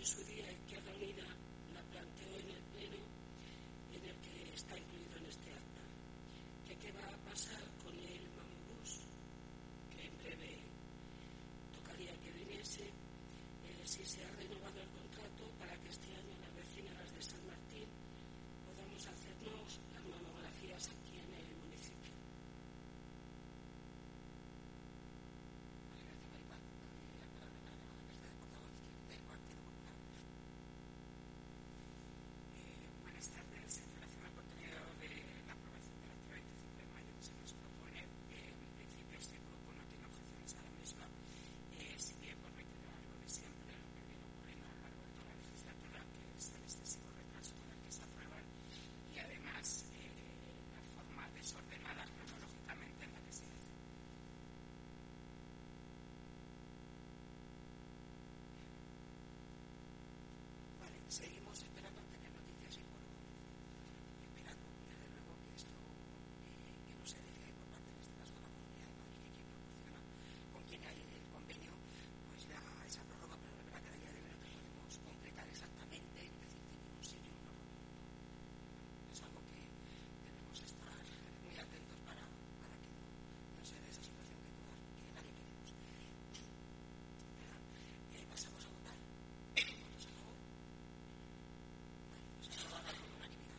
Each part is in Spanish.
en su día Izquierda Unida la planteó en el pleno en el que está incluido en este acta, que qué va a pasar con el Mamubús, que en breve tocaría que viniese, si se ha renovado el contrato para que este año las vecinas de San Martín podamos hacernos las mamografías aquí en el municipio. Buenas tardes. En relación al contenido de la aprobación de la acta 25 de mayo que se nos propone, en principio este grupo no tiene objeciones a la misma, si bien por reiterar lo de siempre, lo que viene ocurriendo a lo largo de toda la legislatura, que es el excesivo retraso con el que se aprueban y además la forma desordenada cronológicamente en la que se hace. Vale, seguimos esperando a tener noticias y esperando desde luego que esto que no se deje por parte en este caso de la Comunidad de Madrid, que quien proporciona con quien hay el convenio, pues esa prórroga, pero es verdad que a día de hoy no podemos concretar exactamente, es decir, ni un sí ni un no rotundo. Es algo que debemos estar muy atentos para que no se dé esa situación que nadie queremos. Pasamos a votar. ¿Votos a favor? Vale, pues se aprueba por unanimidad.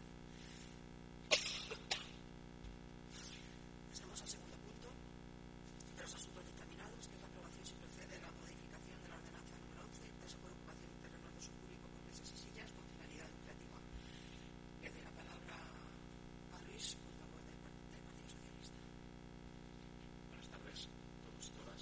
Pasamos al segundo punto de los asuntos dictaminados, que es la aprobación si procede de la modificación de la ordenanza número 11, tasa por ocupación de terrenos de uso público por mesas y sillas con finalidad lucrativa. Le doy la palabra a Luis, portavoz del Partido Socialista. Buenas tardes a todos y todas.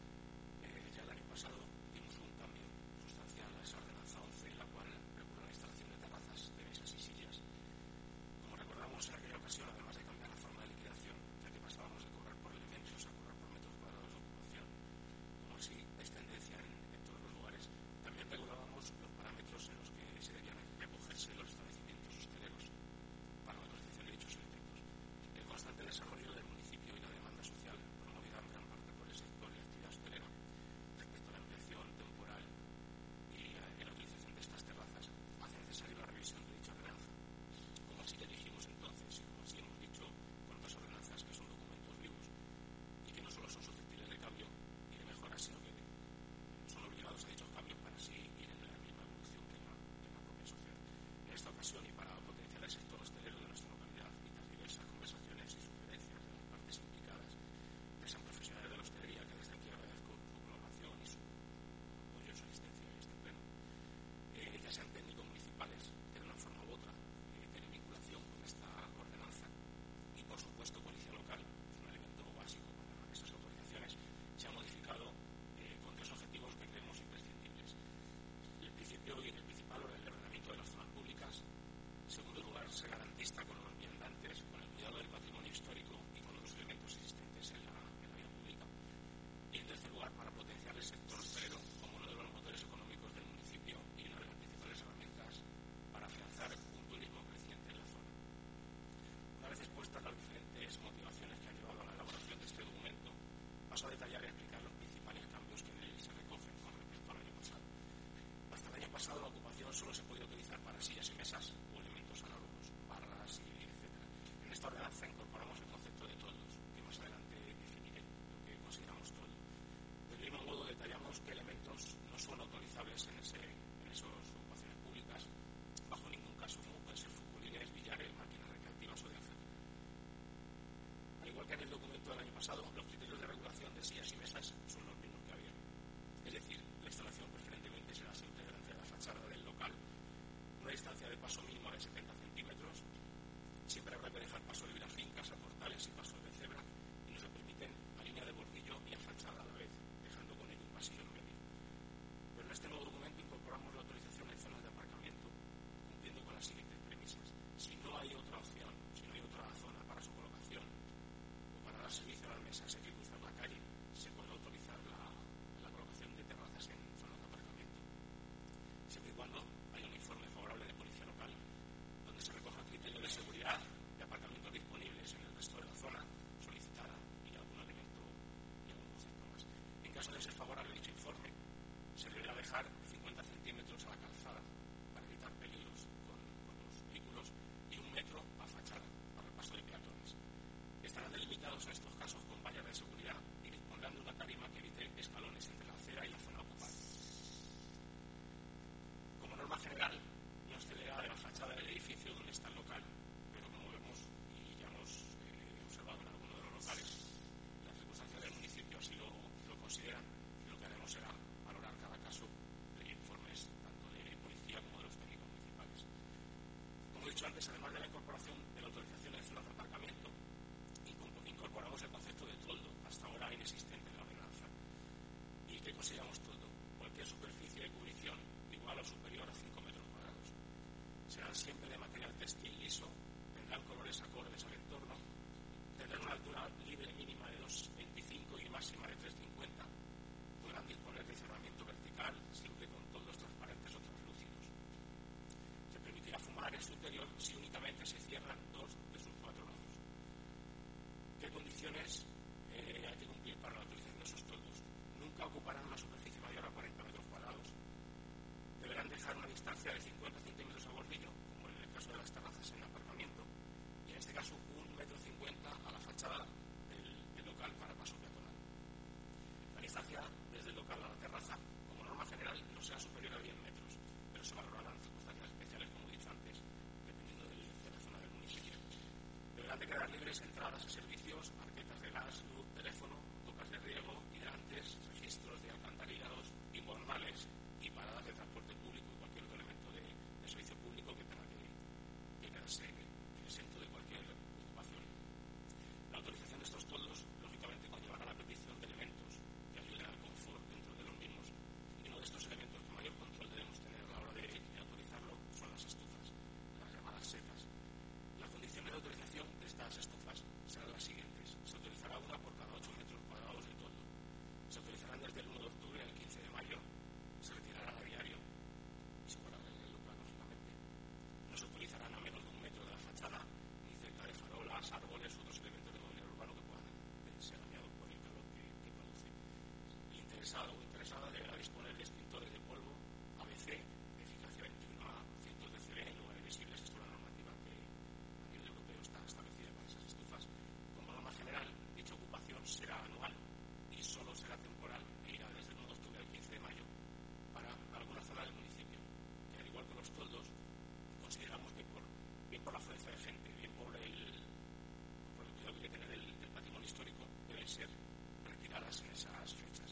Ya el año pasado dimos un cambio sustancial a esa ordenanza 11, en la cual regula la instalación de terrazas de mesas y sillas. Como recordamos, en aquella ocasión, además de cambiar la forma de liquidación, ya que pasábamos de cobrar por elementos a cobrar por metros cuadrados de ocupación, como así es tendencia en todos los lugares, también regulábamos los parámetros en los que se debían recogerse los establecimientos hosteleros para la realización de dichos efectos. El constante desarrollo del municipio y la demanda social, promovida en gran parte por el sector y la actividad hostelera, respecto a la ampliación temporal y la utilización de estas terrazas, hace necesaria la revisión de dicha ordenanza. Como así que dijimos entonces, y como así hemos dicho con otras ordenanzas que son documentos vivos y que no solo son susceptibles de cambio y de mejora, sino que son obligados a dichos cambios para así ir en la misma evolución que la propia sociedad. En esta ocasión, y para potenciar el sector hostelero de nuestra localidad y tras diversas conversaciones y sugerencias de las partes implicadas, ya sean profesionales de la hostelería, que desde aquí agradezco su colaboración y su apoyo en su asistencia en este pleno, ya sean técnicos municipales que de una forma u otra tienen vinculación con esta ordenanza, y por supuesto policía local, es un elemento básico para esas autorizaciones, se ha modificado con tres objetivos que creemos imprescindibles. El principio y el principal, el ordenamiento de las zonas públicas. En segundo lugar, ser garantista con los viandantes, con el cuidado del patrimonio histórico y con los elementos existentes en la vía pública. Y en tercer lugar, para potenciar el sector hostelero como uno de los motores económicos del municipio y una de las principales herramientas para afianzar un turismo creciente en la zona. Una vez expuestas las diferentes motivaciones que han llevado a la elaboración de este documento, paso a detallar y explicar los principales cambios que en él se recogen con respecto al año pasado. Hasta el año pasado la ocupación solo se podía utilizar para sillas y mesas o elementos análogos, barras y etcétera. En esta ordenanza incorporamos el concepto de toldos, que más adelante definiré lo que consideramos toldo. Del mismo modo detallamos qué elementos no son autorizables en esas ocupaciones públicas bajo ningún caso, como pueden ser futbolines, billares, máquinas recreativas o de alfarería. Al igual que en el documento del año pasado, los criterios de regulación de sillas y mesas son los mismos que había. Es decir, la instalación preferentemente será siempre delante de la fachada del local, una distancia de paso mínima de 70 centímetros, siempre habrá que dejar paso libre a fincas, a portales y pasos de cebra, y no se permiten a línea de bordillo y a fachada a la vez, dejando con ello un pasillo en medio. Pero en este nuevo documento incorporamos la autorización en zonas de aparcamiento, cumpliendo con las siguientes premisas. Si no hay otra opción, si no hay otra zona para su colocación o para dar servicio a las mesas, hay que cruzar la calle, se puede autorizar la colocación de terrazas en zonas de aparcamiento, siempre y cuando haya un informe favorable de policía local donde se recojan criterios de seguridad de aparcamientos disponibles en el resto de la zona antes, además de la incorporación de la autorización de zonas de aparcamiento, incorporamos el concepto de toldo, hasta ahora inexistente en la ordenanza. ¿Y qué consideramos toldo? Cualquier superficie de cubrición igual o superior a 5 metros cuadrados. Serán siempre de material textil liso, tendrán colores acordes al entorno, tendrán una altura libre mínima de 2,25 y máxima de 3,50. Podrán disponer de cerramiento vertical, siempre con toldos transparentes o translúcidos. Se permitirá fumar en su interior si únicamente se cierran 2 de sus 4 lados. ¿Qué condiciones hay que cumplir para la utilización de esos toldos? Nunca ocuparán una superficie mayor a 40 metros cuadrados. Deberán dejar una distancia de 50 centímetros a bordillo, como en el caso de las terrazas en aparcamiento, y en este caso 1,50 m a la fachada del local para paso peatonal. La distancia desde el local a la terraza, como norma general, no será superior a 10 metros, pero se valorarán circunstancias especiales, como he dicho antes, dependiendo de la zona del municipio. Deberán de quedar libres entradas a servicios, marquetas de gas, luz, teléfono, tocas de riego, hidrantes, registros de alcantarillados, invernales y paradas de transporte público y cualquier otro elemento de servicio público que tenga que quedarse exento de cualquier ocupación. La autorización de estos toldos, lógicamente, conllevará la petición de elementos que ayuden al confort dentro de los mismos. Y uno de estos elementos que mayor control debemos tener a la hora de autorizarlo son las estufas, las llamadas setas. Las condiciones de autorización de estas estufas serán las siguientes. Se autorizará una por cada 8 metros cuadrados de toldo. Se autorizarán desde el 1 de octubre al 15 de mayo. Se retirará a diario y se guardará en el local, lógicamente. No se autorizarán a menos de 1 metro de la fachada, ni cerca de farolas, árboles u otros elementos de mobiliario urbano que puedan ser dañados por el calor que produce. El interesado o interesada deberá disponer de extintores de polvo ABC de eficacia 21A, cientos de CV en lugares visibles. Esto es la normativa que a nivel europeo está establecida para esas estufas. Como norma general, dicha ocupación será anual y solo será temporal e irá desde el 1 de octubre al 15 de mayo para alguna zona del municipio, que al igual que los toldos, consideramos que bien por la afluencia de gente, bien por el cuidado que hay que tener del patrimonio histórico, deben ser retiradas en esas fechas.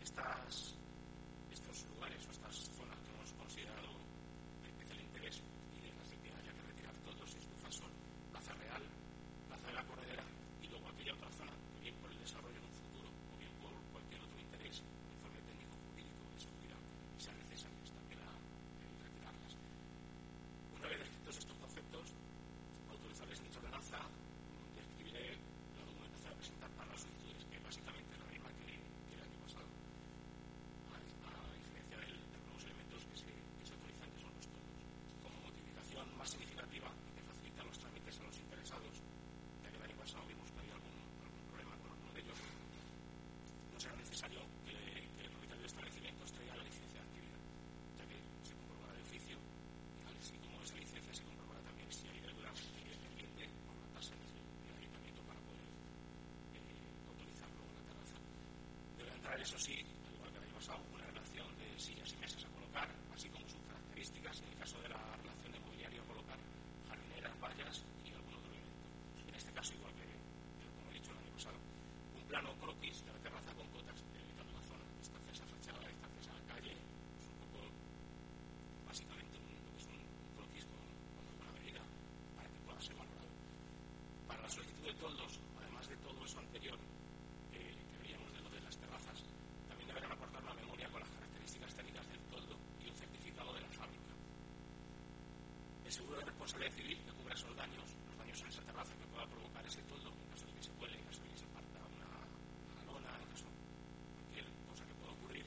Estos lugares o estas zonas que hemos considerado de especial interés y de las que haya que retirar toldos y estufas son Plaza Real, Plaza de la Corredera y luego aquella otra zona que bien por el desarrollo en un futuro o bien por cualquier otro interés, informe técnico, jurídico, de seguridad, y sean necesarias también retirarlas. Una vez descritos estos conceptos, autorizables en dicha ordenanza, describiré la documentación a presentar para las solicitudes, que básicamente es la misma que el año pasado, a diferencia de los nuevos elementos que se autorizan, que son los toldos. Como modificación más significativa y que facilita los trámites a los interesados, ya que el año pasado vimos que había algún problema con alguno de ellos, no será necesario que el propietario de establecimientos traiga la licencia de actividad, ya que se comprobará de oficio, así como esa licencia se comprobará también si hay deuda pendiente por la tasa en el ayuntamiento para poder autorizarlo en la terraza. Debe entrar, eso sí, al igual que el año pasado, una relación de sillas y mesas a colocar, así como sus características, en el caso de la relación de mobiliario a colocar, jardineras, vallas y algún otro elemento. En este caso, igual que como he dicho el año pasado, un plano croquis de la terraza con cotas delimitando la zona, distancias a fachada, distancias a la calle, pues un poco, básicamente, lo que es un croquis con alguna medida para que pueda ser valorado. Para la solicitud de toldos, además de todo eso anterior que veíamos de lo de las terrazas, también deberán aportar una memoria con las características técnicas del toldo y un certificado de la fábrica. El seguro de responsabilidad civil que cubra esos daños, los daños en esa terraza que pueda provocar ese toldo, en caso de que se cuele, en caso de que se parta una lona, en caso de cualquier cosa que pueda ocurrir.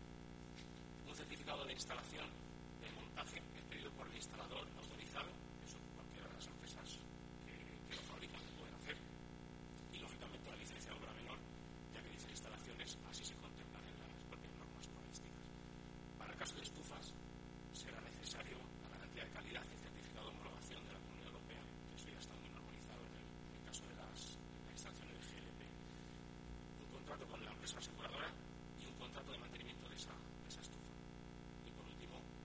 Un certificado de instalación de montaje expedido por el instalador autorizado, eso cualquiera de las empresas que lo fabrican lo pueden hacer, y lógicamente la licencia de obra menor, ya que dice instalaciones, así se contemplan en las propias normas urbanísticas. Para el caso de estufas, será necesario la garantía de calidad y certificado de homologación de la Comunidad Europea, que eso ya está muy normalizado en el caso de las instalaciones de GLP. Un contrato con la empresa aseguradora y un contrato de mantenimiento de esa estufa. Y por último,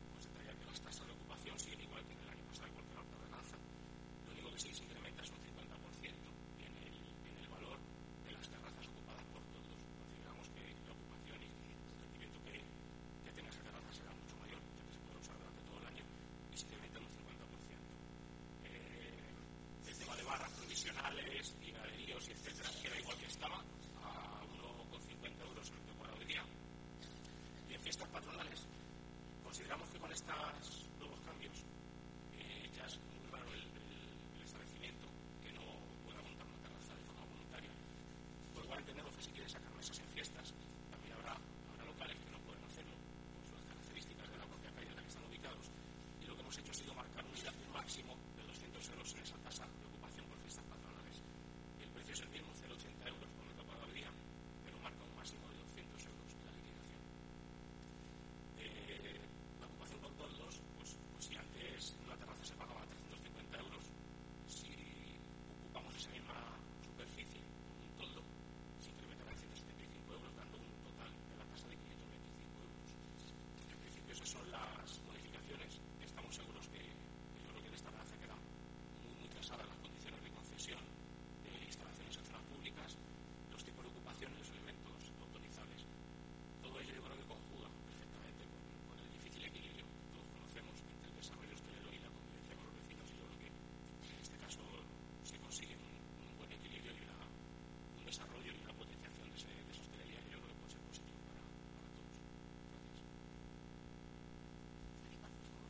fiestas patronales. Consideramos que con estos nuevos cambios ya es muy raro el establecimiento que no pueda montar una terraza de forma voluntaria. Por igual entendemos que si quieren sacar mesas en fiestas, también habrá locales que no pueden hacerlo por sus características de la propia calle en la que están ubicados. Y lo que hemos hecho ha sido marcar un máximo de 200 euros en esa tasa de ocupación por fiestas patronales. El precio es el mismo, 0,80 euros por metro cuadrado al día, pero marca un máximo de 200 euros en la liquidación. La ocupación con toldos, pues si antes en una terraza se pagaba 350 euros, si ocupamos esa misma superficie con un toldo, se incrementará en 175 euros, dando un total de la tasa de 525 euros. En principio esas son las modificaciones que estamos seguros que yo creo que en esta terraza quedan muy claras las condiciones de concesión de instalaciones en zonas públicas, los tipos de ocupación y los elementos autorizables. Todo ello yo creo que conjuga perfectamente con el difícil equilibrio que todos conocemos entre el desarrollo hostelero y la convivencia con los vecinos, y yo creo que en este caso se consigue un buen equilibrio y un desarrollo y una potenciación de esa hostelería que yo creo que puede ser positivo para todos. Gracias. Aníbal, por favor.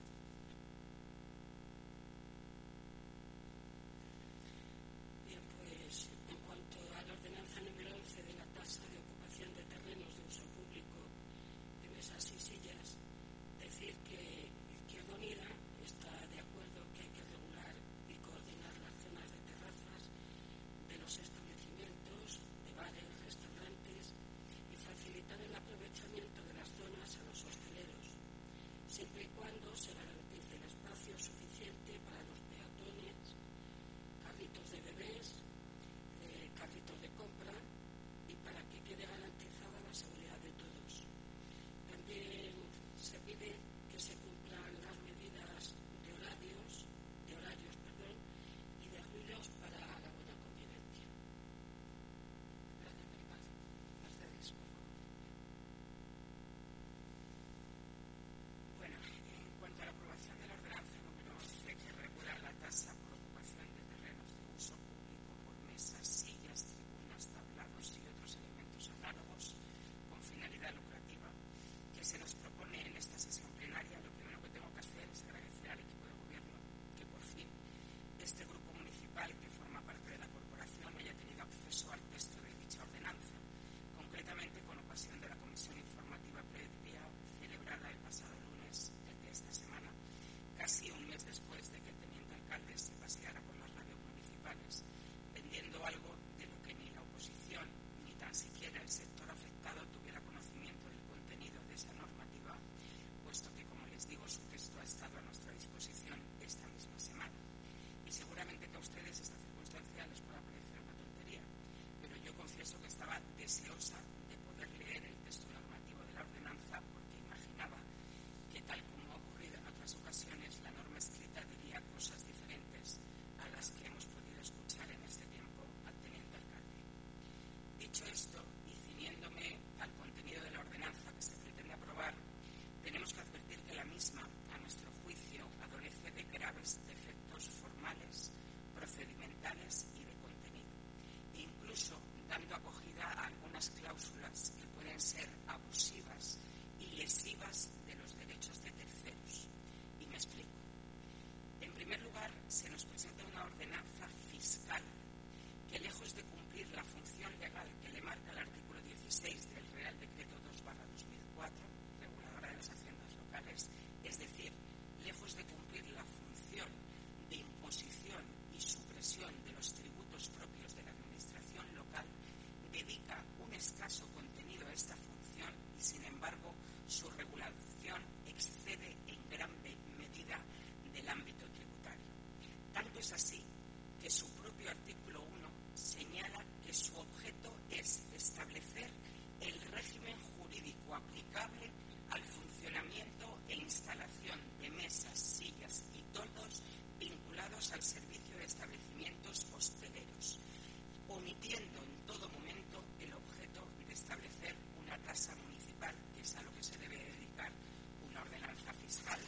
Bien, pues en cuanto a la ordenanza número 11 de la tasa de ocupación de terrenos de uso público de mesas y sillas, decir que Izquierda Unida está de acuerdo que hay que regular y coordinar las zonas de terrazas de los establecimientos, de bares, restaurantes, y facilitar el aprovechamiento de las zonas a los hosteleros, siempre y cuando se garantice el espacio suficiente para los peatones, carritos de bebés, carritos de compra, y para que quede garantizada la seguridad de todos. También se pide que se cumplan las medidas de horarios, y de ruidos para la buena convivencia. Gracias, Aníbal. Mercedes, por favor. Bueno, en cuanto a la aprobación de la ordenanza número 11 que regula la tasa por ocupación de terrenos de uso público por mesas, sillas, tribunas, tablados y otros elementos análogos con finalidad lucrativa, que se nos propone en esta sesión plenaria, lo primero que tengo que hacer es agradecer al equipo de gobierno que por fin este grupo municipal que forma parte de la corporación haya tenido acceso al texto de dicha ordenanza, concretamente con ocasión de la comisión informativa previa celebrada el pasado lunes de esta semana, casi un mes después de que el teniente alcalde se paseara por las radios municipales vendiendo algo de lo que ni la oposición ni tan siquiera el sector afectado tuviera conocimiento del contenido de esa normativa, puesto que, como les digo, su texto ha estado a nuestra disposición esta misma semana. Y seguramente que a ustedes esta circunstancia les pueda parecer una tontería, pero yo confieso que estaba deseosa de poder leer el texto normativo de la ordenanza, porque imaginaba que, tal como ha ocurrido en otras ocasiones, la norma escrita diría cosas diferentes a las que hemos podido escuchar en este tiempo al teniente alcalde. Dicho esto, y ciñéndome al contenido de la ordenanza que se pretende aprobar, tenemos que advertir que la misma, a nuestro juicio, adolece de graves defectos formales, procedimentales y de contenido, incluso dando acogida a algunas cláusulas que pueden ser abusivas y lesivas de los derechos de terceros. Y me explico. En primer lugar, se nos presenta una ordenanza fiscal que, lejos de cumplir la función legal que le marca el artículo 16 del Real Decreto 2/2004, reguladora de las haciendas locales, es decir, lejos de cumplir la función de imposición y supresión de los tributos propios de la administración local, dedica un escaso contenido a esta función y, sin embargo, su regulación excede en gran medida del ámbito tributario. Tanto es así que su propio artículo 1 señala que su objeto es establecer el régimen jurídico aplicable al funcionamiento e instalación de mesas, sillas y toldos vinculados al servicio de establecimientos hosteleros, omitiendo en todo momento el objeto de establecer una tasa municipal, que es a lo que se debe dedicar una ordenanza fiscal.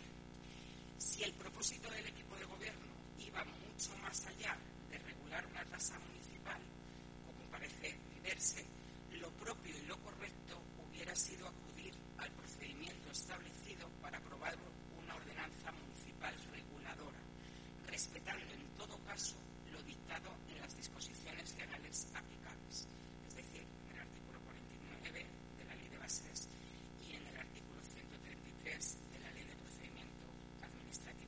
Si el propósito del equipo de gobierno iba mucho más allá de regular una tasa municipal, como parece verse, lo propio y lo correcto hubiera sido acudir al procedimiento establecido para aprobar una ordenanza municipal reguladora, respetando en todo caso lo dictado en las disposiciones legales aplicables, es decir, en el artículo 49 de la Ley de Bases y en el artículo 133 de la Ley de Procedimiento Administrativo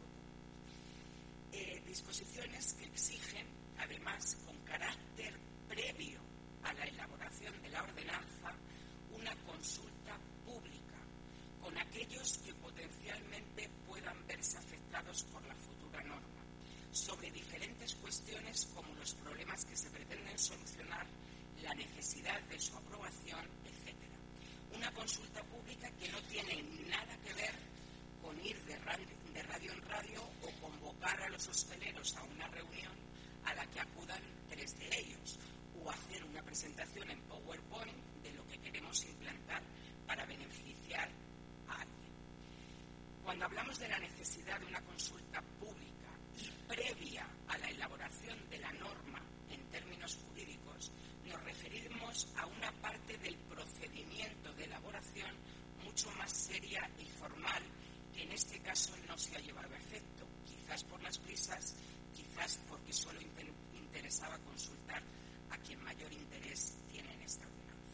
Común. Disposiciones que exigen, además, con carácter previo a la elaboración de la ordenanza, una consulta pública con aquellos que potencialmente puedan verse afectados por la futura norma, sobre diferentes cuestiones como los problemas que se pretenden solucionar, la necesidad de su aprobación, etc. Una consulta pública que no tiene nada que ver con ir de radio en radio o convocar a los hosteleros a una reunión a la que acudan 3 de ellos, o hacer una presentación en PowerPoint de lo que queremos implantar para beneficiar a alguien. Cuando hablamos de la necesidad de una consulta pública y previa a la elaboración de la norma en términos jurídicos, nos referimos a una parte del procedimiento de elaboración mucho más seria y formal, que en este caso no se ha llevado a efecto, quizás por las prisas, quizás porque solo interesaba consultar a quien mayor interés tiene en esta ordenanza.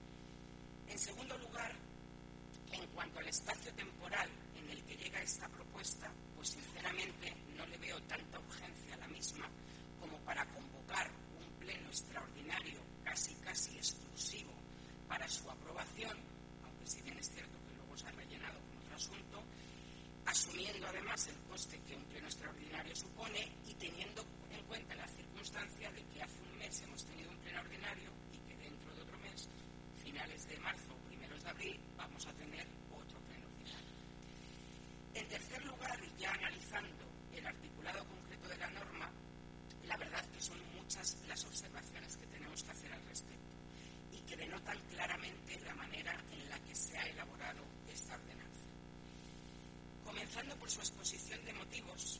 En segundo lugar, en cuanto al espacio temporal en el que llega esta propuesta, pues sinceramente no le veo tanta urgencia a la misma como para convocar un pleno extraordinario casi exclusivo para su aprobación, aunque si bien es cierto que luego se ha rellenado con otro asunto, asumiendo además el coste que un pleno extraordinario supone y teniendo en cuenta la circunstancia de que hace un mes hemos tenido un pleno ordinario y que dentro de otro mes, finales de marzo o primeros de abril, vamos a tener otro pleno ordinario. En tercer lugar, ya analizando el articulado concreto de la norma, la verdad que son muchas las observaciones que tenemos que hacer al respecto y que denotan claramente la manera en la que se ha elaborado esta ordenanza. Comenzando por su exposición de motivos,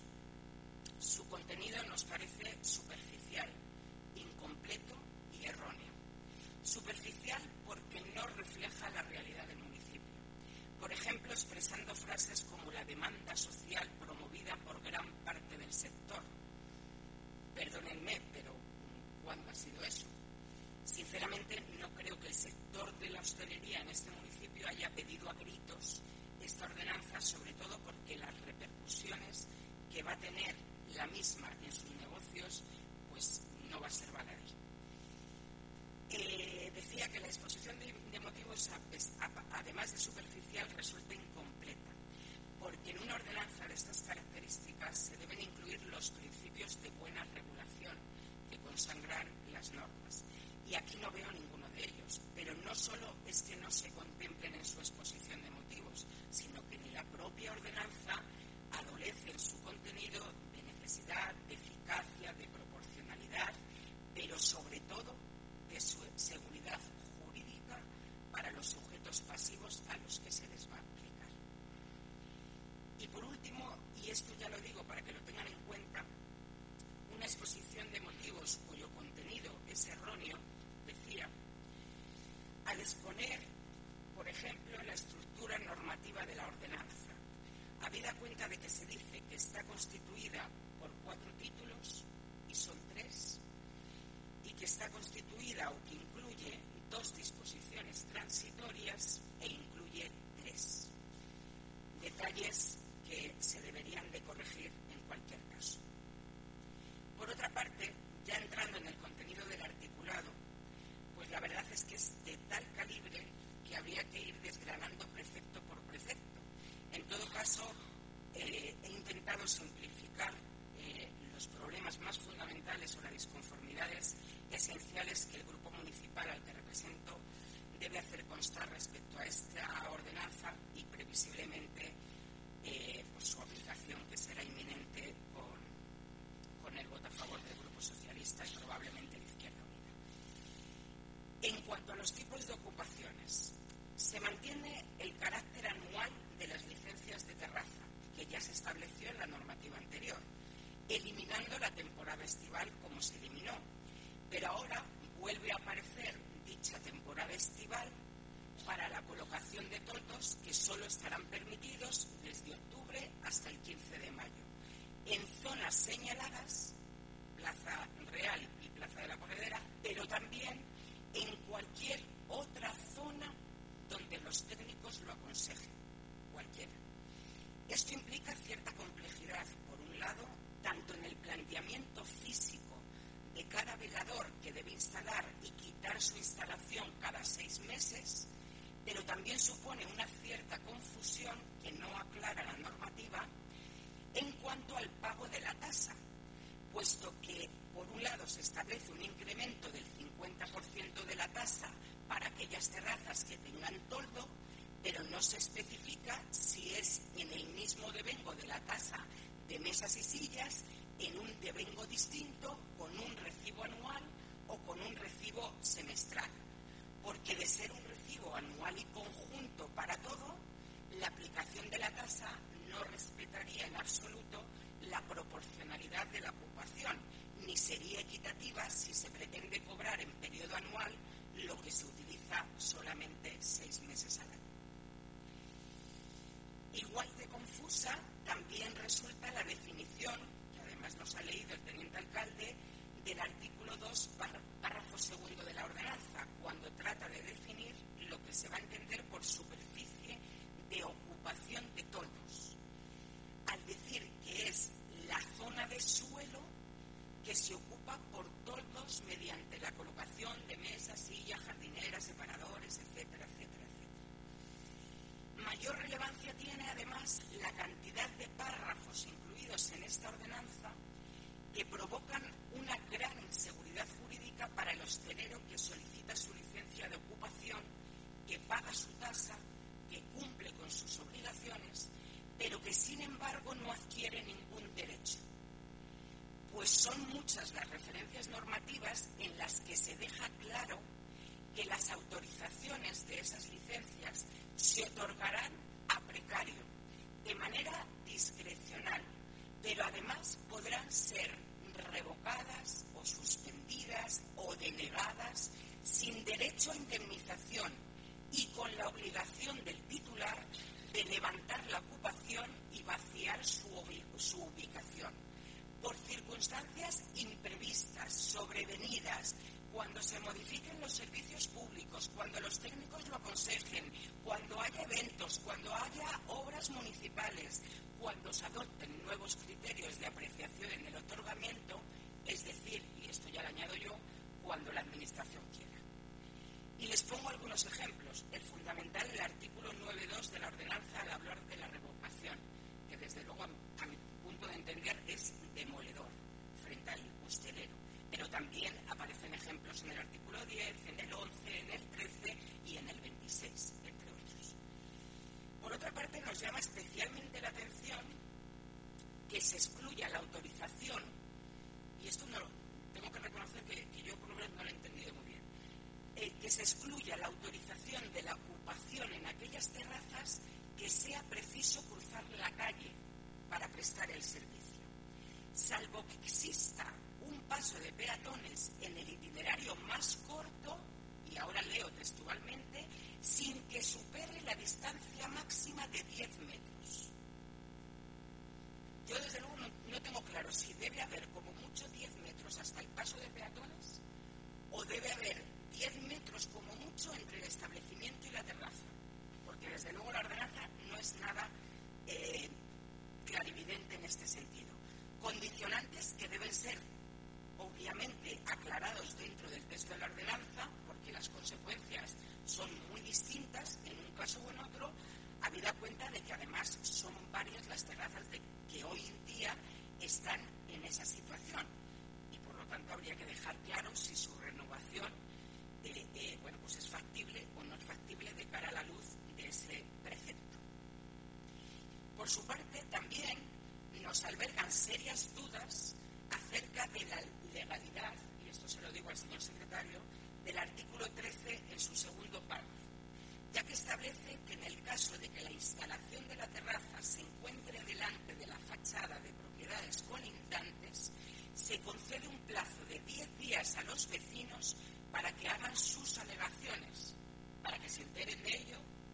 su contenido nos parece superficial, incompleto y erróneo. Superficial porque no refleja la realidad del municipio. Por ejemplo, expresando frases como la demanda social promovida por gran parte del sector. Perdónenme, pero ¿cuándo ha sido eso? Sinceramente, no creo que el sector de la hostelería en este municipio haya pedido a gritos esta ordenanza, sobre todo porque las repercusiones que va a tener la misma en sus negocios, pues no va a ser baladí. Decía que la exposición de motivos, además de superficial, resulta incompleta, porque en una ordenanza de estas características se deben incluir los principios de buena regulación que consagran las normas. Y aquí no veo ninguno de ellos, pero no solo es que no se contemplen en su exposición de motivos, sino que ni la propia ordenanza adolece en su contenido de necesidad, de eficacia, de proporcionalidad, pero sobre todo de su seguridad jurídica para los sujetos pasivos a los que se les va a aplicar. Y por último, y esto ya lo digo para que lo tengan en cuenta, una exposición de motivos cuyo contenido es erróneo, decía, al exponer, por ejemplo, la estructura normativa de la ordenanza, habida cuenta de que se dice que está constituida por 4 títulos y son 3, y que está constituida o que incluye 2 disposiciones transitorias e incluye 3. Detalles que se deberían de corregir en cualquier caso. Por otra parte, ya entrando en el contenido del articulado, pues la verdad es que es de tal calibre que habría que ir desgranando precepto por precepto. En todo caso, he intentado simplificar los problemas más fundamentales o las disconformidades esenciales que el grupo municipal al que represento debe hacer constar respecto a esta ordenanza y previsiblemente por su aplicación, que será inminente con el voto a favor del Grupo Socialista y probablemente de Izquierda Unida. En cuanto a los tipos de ocupaciones, se mantiene el carácter anual de las licencias de terraza, que ya se estableció en la normativa anterior, eliminando la temporada estival como se eliminó. Pero ahora vuelve a aparecer dicha temporada estival para la colocación de toldos que solo estarán permitidos desde octubre hasta el 15 de mayo. En zonas señaladas, Plaza Real y Plaza de la Corredera, pero también en cualquier otra zona donde los técnicos lo aconsejen, cualquiera. Esto implica cierta complejidad, por un lado, tanto en el planteamiento físico de cada velador que debe instalar y quitar su instalación cada 6 meses, pero también supone una cierta confusión que no aclara la normativa en cuanto al pago de la tasa, puesto que, por un lado, se establece un incremento del 50% de la tasa para aquellas terrazas que tengan toldo, pero no se especifica si es en el mismo devengo de la tasa de mesas y sillas, en un devengo distinto, con un recibo anual o con un recibo semestral. Porque de ser un recibo anual y conjunto para todo, la aplicación de la tasa no respetaría en absoluto la proporcionalidad de la ocupación, ni sería equitativa si se pretende cobrar en periodo anual lo que se utiliza solamente 6 meses al año. Igual de confusa también resulta la definición, que además nos ha leído el teniente alcalde, del artículo 2, párrafo segundo de la ordenanza, cuando trata de definir lo que se va a entender por superficie de ocupación de toldos, al decir que es la zona de suelo que se ocupa por toldos mediante la colocación de mesas, sillas, jardineras, separadores, etcétera, etcétera, etcétera. Mayor relevancia tiene además la cantidad de párrafos incluidos en esta ordenanza que provocan una gran inseguridad jurídica para el hostelero que solicita su licencia de ocupación, que paga su tasa, que cumple con sus obligaciones, pero que sin embargo no adquiere ningún derecho. Pues son muchas las referencias normativas en las que se deja claro que las autorizaciones de esas licencias se otorgarán a precario, de manera discrecional, pero además podrán ser revocadas o suspendidas o denegadas sin derecho a indemnización y con la obligación del titular de levantar la ocupación y vaciar su ubicación. Por circunstancias imprevistas, sobrevenidas, cuando se modifiquen los servicios públicos, cuando los técnicos lo aconsejen, cuando haya eventos, cuando haya obras municipales, cuando se adopten nuevos criterios de apreciación en el otorgamiento, es decir, y esto ya lo añado yo, cuando la Administración quiera. Y les pongo algunos ejemplos. El fundamental, el artículo 9.2 de la ordenanza al hablar de la revocación, que desde luego a mi punto de entender es demoledor frente al hostelero. Pero también aparecen ejemplos en el artículo 10, en el 11, en el 13 y en el 26, entre otros. Por otra parte, nos llama especialmente la atención que se excluya la autorización, y esto no tengo que reconocer que yo por lo menos no lo he entendido muy bien, que se excluya la autorización de la ocupación en aquellas terrazas que sea preciso cruzar la calle para prestar el servicio, salvo que exista un paso de peatones en el itinerario más corto, y ahora leo textualmente, sin que supere la distancia máxima de 10 metros. Yo desde luego no tengo claro si debe haber como mucho 10 metros hasta el paso de peatones o debe haber 10 metros como mucho entre el establecimiento y la terraza, porque desde luego la ordenanza no es nada clarividente en este sentido. Condicionantes que deben ser obviamente aclarados dentro del texto de la ordenanza, porque las consecuencias son muy distintas en un caso o en otro, habida cuenta de que además son varias las terrazas que hoy en día están en esa situación, y por lo tanto habría que dejar claro si su renovación pues es factible o no es factible de cara a la luz de ese precepto. Por su parte, también nos albergan serias dudas acerca de la legalidad, y esto se lo digo al señor secretario, del artículo 13 en su segundo párrafo, ya que establece que en el caso de que la instalación de la terraza se encuentre delante de la fachada de propiedades colindantes, se concede un plazo de 10 días a los vecinos para que hagan sus alegaciones, para que se enteren de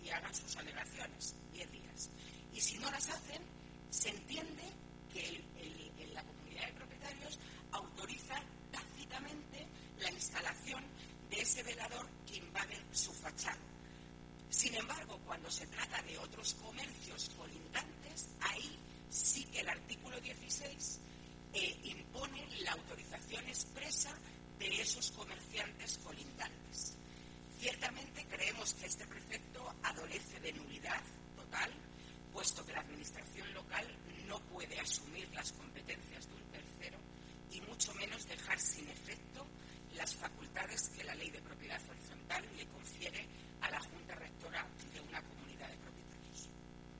y hagan sus alegaciones, 10 días. Y si no las hacen, se entiende que la comunidad de propietarios autoriza tácitamente la instalación de ese velador que invade su fachada. Sin embargo, cuando se trata de otros comercios colindantes, ahí sí que el artículo 16 impone la autorización expresa de esos comerciantes colindantes. Ciertamente creemos que este precepto adolece de nulidad total, puesto que la administración local no puede asumir las competencias de un tercero y mucho menos dejar sin efecto las facultades que la Ley de Propiedad Horizontal le confiere a la Junta Rectora de una comunidad de propietarios.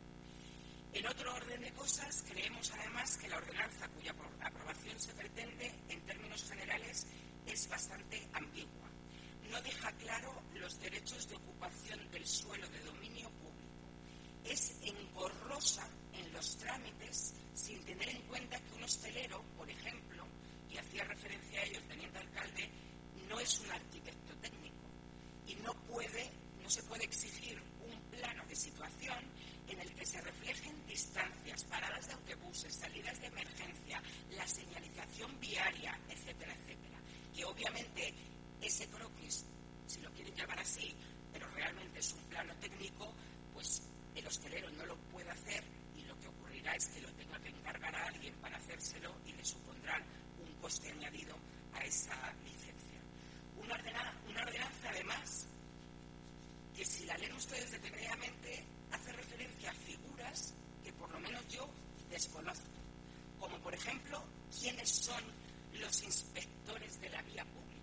En otro orden de cosas, creemos además que la ordenanza cuya aprobación se pretende, en términos generales, es bastante ambigua. No deja claro los derechos de ocupación del suelo de dominio público. Es engorrosa en los trámites, sin tener en cuenta que un hostelero, por ejemplo, y hacía referencia a ello el teniente alcalde, no es un arquitecto técnico y no se puede exigir un plano de situación en el que se reflejen distancias, paradas de autobuses, salidas de emergencia, la señalización viaria, etcétera, etcétera. Que obviamente ese croquis, si lo quieren llamar así, pero realmente es un plano técnico, pues el hostelero no lo puede hacer y lo que ocurrirá es que lo tenga que encargar a alguien para hacérselo y le supondrán un coste añadido a esa licencia. Una ordenanza, además, que si la leen ustedes detenidamente, hace referencia a figuras que por lo menos yo desconozco, como por ejemplo, ¿quiénes son los inspectores de la vía pública?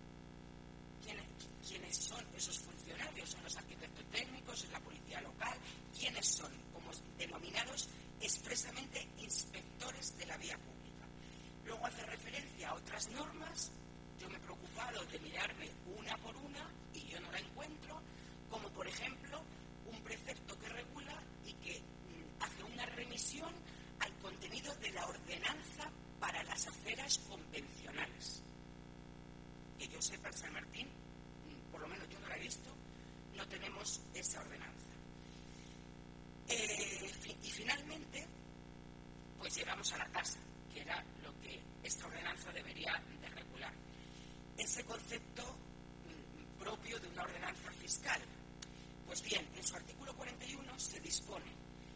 ¿Quiénes son esos funcionarios? ¿Son los arquitectos técnicos? ¿Es la policía local? ¿Quiénes son? Como denominados expresamente inspectores de la vía pública. Luego hace referencia a otras normas. Yo me he preocupado de mirarme una por una y yo no la encuentro, como por ejemplo un precepto que regula y que hace una remisión al contenido de la ordenanza para las aceras convencionales. Que yo sepa, en San Martín, por lo menos yo no la he visto, no tenemos esa ordenanza. Y finalmente, pues llegamos a la tasa, que era lo que esta ordenanza debería de regular. Ese concepto propio de una ordenanza fiscal. Pues bien, en su artículo 41 se dispone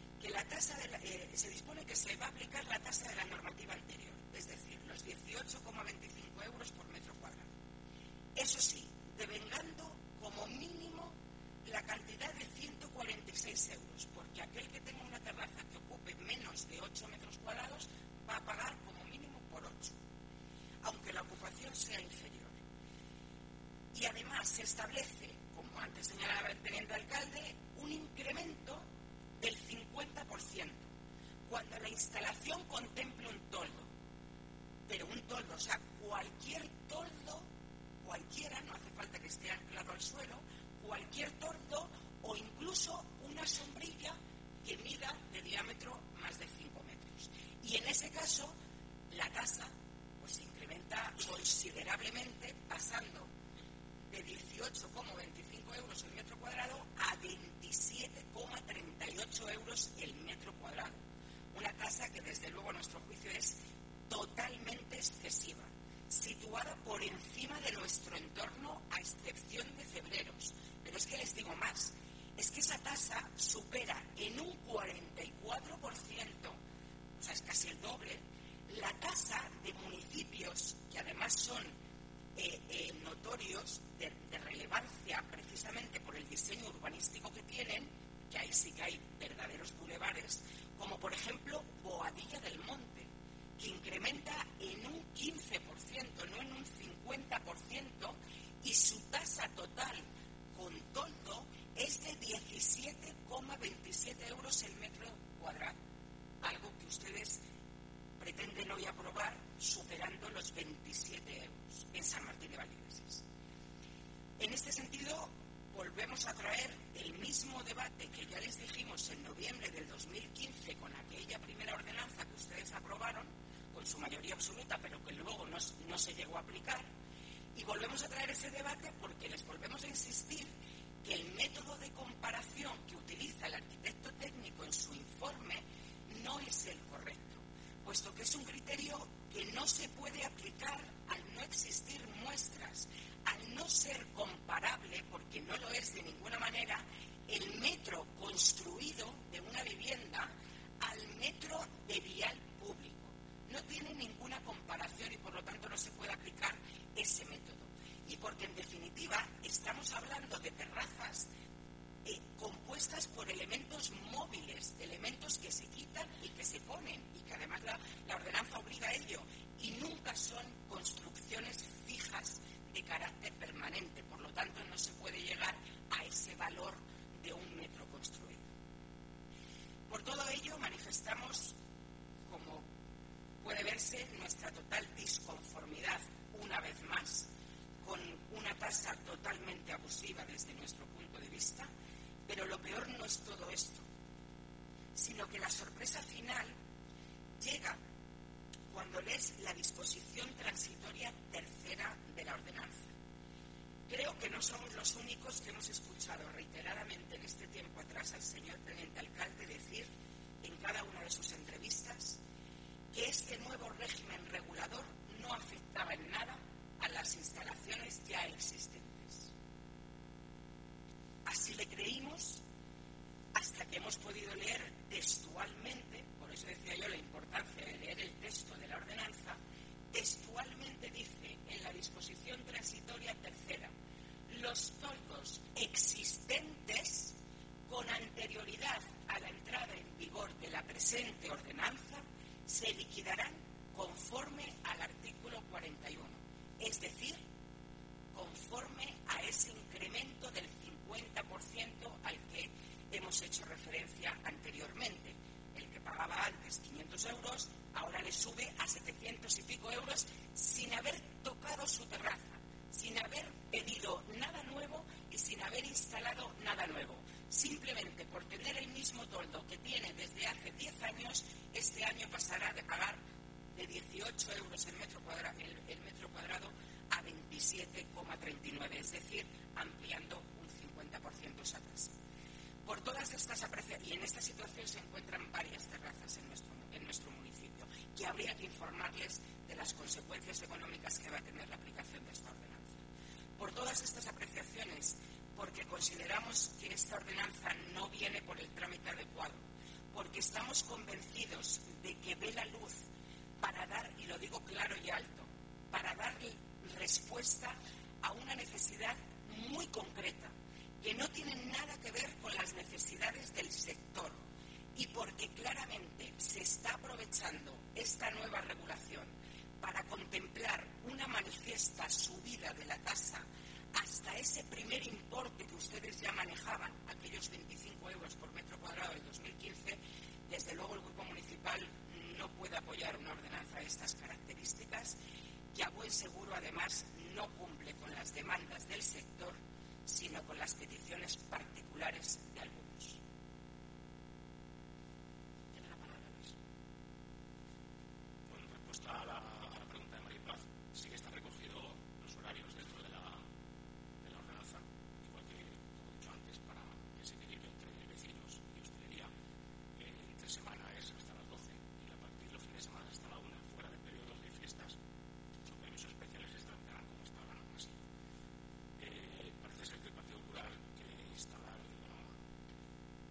que se va a aplicar la tasa de la normativa anterior, es decir, los 18,25 euros por metro cuadrado. Eso sí, devengando como mínimo la cantidad de 146 euros, porque aquel que tenga una terraza que ocupe menos de 8 metros cuadrados va a pagar como mínimo por 8, aunque la ocupación sea inferior. Y además se establece, como antes señalaba el teniente alcalde, un incremento del 50% cuando la instalación contemple un toldo. Pero un toldo, o sea, cualquier toldo, cualquiera, no hace falta que esté anclado al suelo, cualquier toldo o incluso una sombrilla que mida de diámetro más de 5 metros. Y en ese caso, la tasa pues se incrementa considerablemente, pasando de 18,25 euros el metro cuadrado a 27,38 euros el metro cuadrado. Una tasa que desde luego a nuestro juicio es totalmente excesiva, situada por encima de nuestro entorno a excepción de Cebreros. Pero es que les digo más, es que esa tasa supera en un 44%, o sea, es casi el doble, la tasa de municipios que además son notorios de relevancia precisamente por el diseño urbanístico que tienen, que ahí sí que hay verdaderos bulevares, como por ejemplo Boadilla del Monte, que incrementa en un 15%, no en un 50%, y su tasa total con toldo es de 17,27 euros el metro cuadrado, algo que ustedes pretenden hoy aprobar superando los 27 euros en San Martín de Valdivieses. En este sentido, volvemos a traer el mismo debate que ya les dijimos en noviembre del 2015 con aquella primera ordenanza que ustedes aprobaron con su mayoría absoluta, pero que luego no se llegó a aplicar. Y volvemos a traer ese debate porque les volvemos a insistir que el método de comparación puesto que es un criterio que no se puede aplicar al no existir muestras, al no ser comparable, porque no lo es de ninguna manera, el metro construido de una vivienda al metro de vial público. No tiene ninguna comparación y por lo tanto no se puede aplicar ese método. Y porque en definitiva estamos hablando de terrazas compuestas por elementos móviles, elementos que se quitan y que se ponen, y que además la ordenanza obliga a ello, y nunca son construcciones fijas de carácter permanente, por lo tanto no se puede llegar a ese valor de un metro construido. Por todo ello manifestamos, como puede verse, nuestra total disconformidad, una vez más, con una tasa totalmente abusiva desde nuestro punto de vista, pero lo peor no es todo esto, sino que la sorpresa final llega cuando lees la disposición transitoria tercera de la ordenanza. Creo que no somos los únicos que hemos escuchado reiteradamente en este tiempo atrás al señor teniente alcalde decir en cada una de sus entrevistas que este nuevo régimen regulador no afectaba en nada a las instalaciones ya existentes. Así le creímos hasta que hemos podido leer textualmente, por eso decía yo la importancia de leer el texto de la ordenanza, textualmente dice en la disposición transitoria tercera: los toldos existentes con anterioridad a la entrada en vigor de la presente ordenanza se liquidarán conforme al artículo 41, es decir, conforme a ese incremento del 50% al que hemos hecho referencia anteriormente. El que pagaba antes 500 euros, ahora le sube a 700 y pico euros sin haber tocado su terraza, sin haber pedido nada nuevo y sin haber instalado nada nuevo. Simplemente por tener el mismo toldo que tiene desde hace 10 años, este año pasará de pagar de 18 euros el metro cuadrado a 27,39, es decir, ampliando un 50% esa tasa. Por todas estas apreciaciones, y en esta situación se encuentran varias terrazas en nuestro municipio, que habría que informarles de las consecuencias económicas que va a tener la aplicación de esta ordenanza. Por todas estas apreciaciones, porque consideramos que esta ordenanza no viene por el trámite adecuado, porque estamos convencidos de que ve la luz para dar, y lo digo claro y alto, para dar respuesta a una necesidad muy concreta, que no tiene nada que ver con las necesidades del sector, y porque claramente se está aprovechando esta nueva regulación para contemplar una manifiesta subida de la tasa hasta ese primer importe que ustedes ya manejaban, aquellos 25 euros por metro cuadrado del 2015, desde luego el Grupo Municipal no puede apoyar una ordenanza de estas características, que a buen seguro además no cumple con las demandas del sector, sino con las peticiones particulares de algunos. Tiene la palabra Luis. Bueno, en respuesta a la pregunta de María Paz, sí que están recogidos los horarios dentro de la ordenanza, igual que, como he dicho antes, para ese equilibrio entre vecinos y hostelería. Entre semana es hasta las 12 y a partir de los fines de semana hasta la 1, fuera de periodos de fiestas. Los permisos especiales se tramitarán como está la norma así. Parece ser que el Partido Popular quiere instalar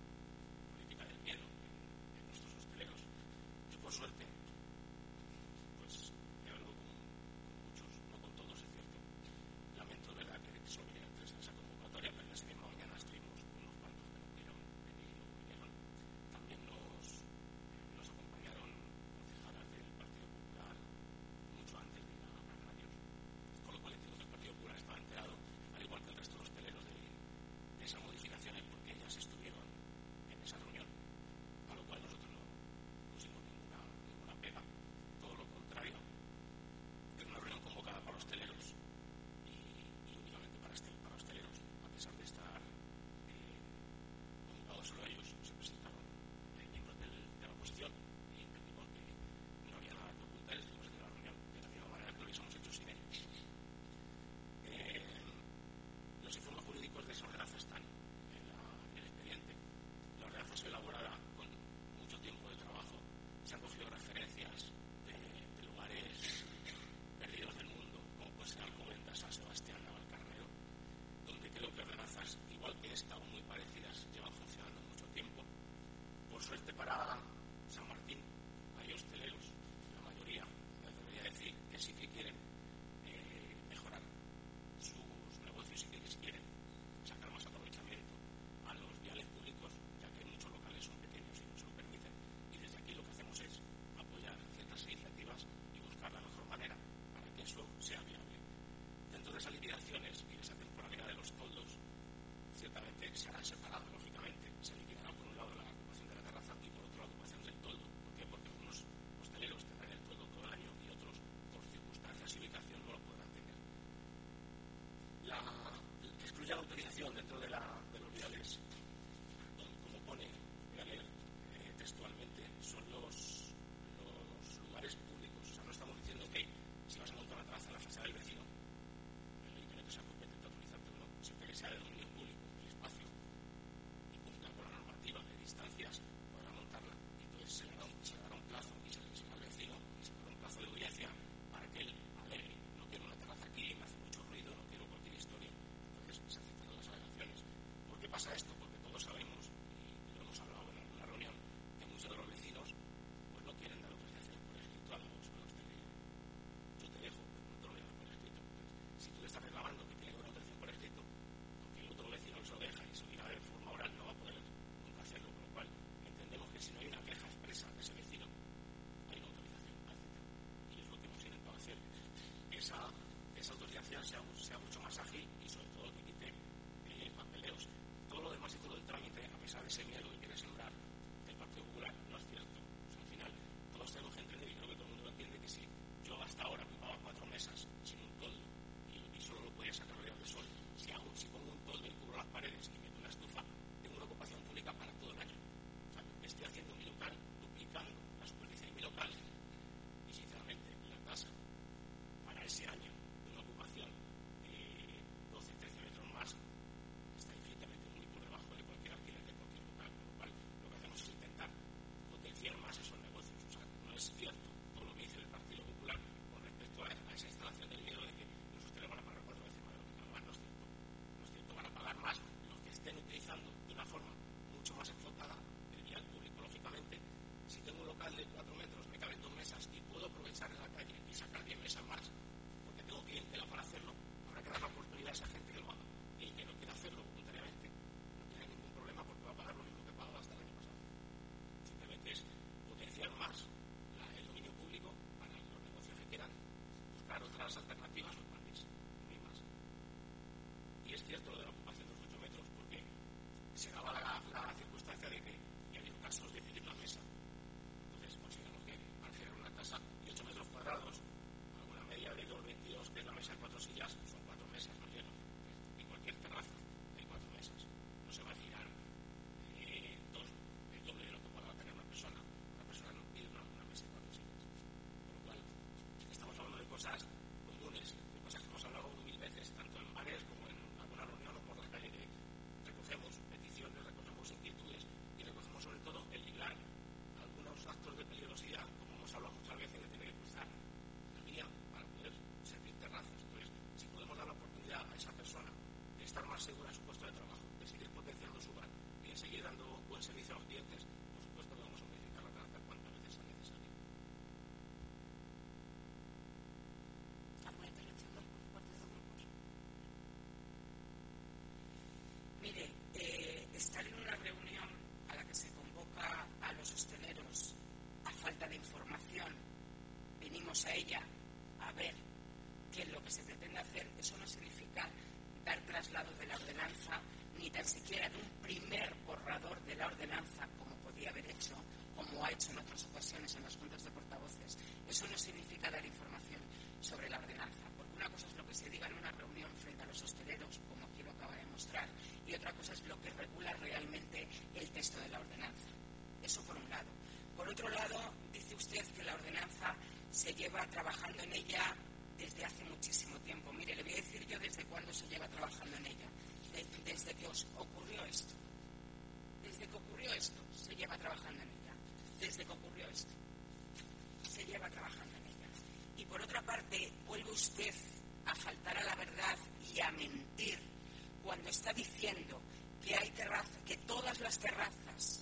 vamos a ella a ver qué es lo que se pretende hacer, eso no significa dar traslado de la ordenanza, ni tan siquiera de un primer borrador de la ordenanza, como podía haber hecho, como ha hecho en otras ocasiones en las juntas de portavoces. Eso no significa dar información sobre la ordenanza, porque una cosa es lo que se diga en una reunión frente a los hosteleros, como aquí lo acaba de mostrar, y otra cosa es lo que regula realmente el texto de la ordenanza. Eso por un lado. Por otro lado, dice usted que la ordenanza se lleva trabajando en ella desde hace muchísimo tiempo. Mire, le voy a decir yo desde cuándo se lleva trabajando en ella. Desde que os ocurrió esto. Desde que ocurrió esto, se lleva trabajando en ella. Desde que ocurrió esto, se lleva trabajando en ella. Y por otra parte, vuelve usted a faltar a la verdad y a mentir cuando está diciendo que hay terrazas, que todas las terrazas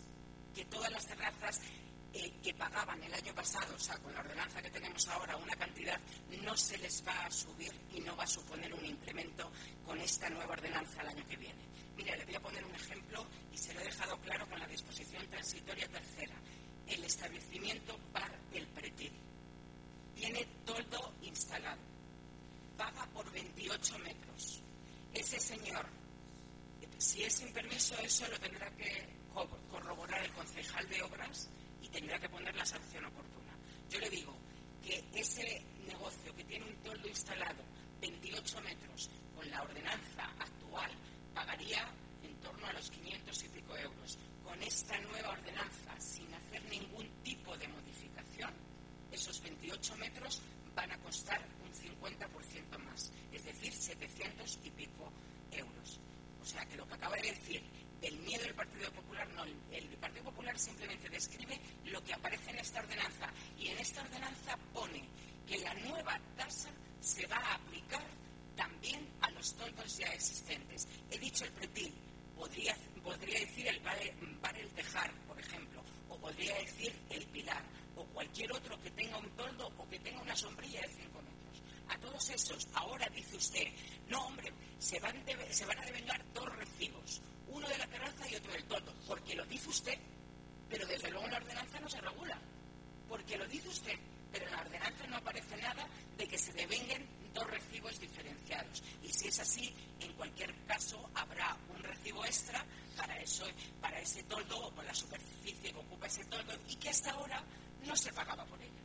que pagaban el año pasado, o sea, con la ordenanza que tenemos ahora, una cantidad, no se les va a subir y no va a suponer un incremento con esta nueva ordenanza el año que viene. Mira, le voy a poner un ejemplo y se lo he dejado claro con la disposición transitoria tercera. El establecimiento Bar El Pretil tiene toldo instalado, paga por 28 metros. Ese señor, si es sin permiso, eso lo tendrá que corroborar el concejal de obras y tendrá que poner la sanción oportuna. Yo le digo que ese negocio que tiene un toldo instalado 28 metros con la ordenanza actual pagaría en torno a los 500 y pico euros. Con esta nueva ordenanza, sin hacer ningún tipo de modificación, esos 28 metros van a costar un 50% más, es decir, 700 y pico euros. O sea que lo que acaba de decir del miedo del Partido Popular, no, el Partido Popular simplemente describe lo que aparece en esta ordenanza, y en esta ordenanza pone que la nueva tasa se va a aplicar también a los toldos ya existentes. He dicho el pretil, podría decir el bar El Tejar, por ejemplo, o podría decir el Pilar, o cualquier otro que tenga un toldo o que tenga una sombrilla de 5 metros. A todos esos, ahora dice usted, no hombre, se van a devengar dos recibos, uno de la terraza y otro del toldo, porque lo dice usted, pero desde luego en la ordenanza no se regula, porque lo dice usted, pero en la ordenanza no aparece nada de que se devenguen dos recibos diferenciados. Y si es así, en cualquier caso habrá un recibo extra para ese toldo o por la superficie que ocupa ese toldo y que hasta ahora no se pagaba por ella.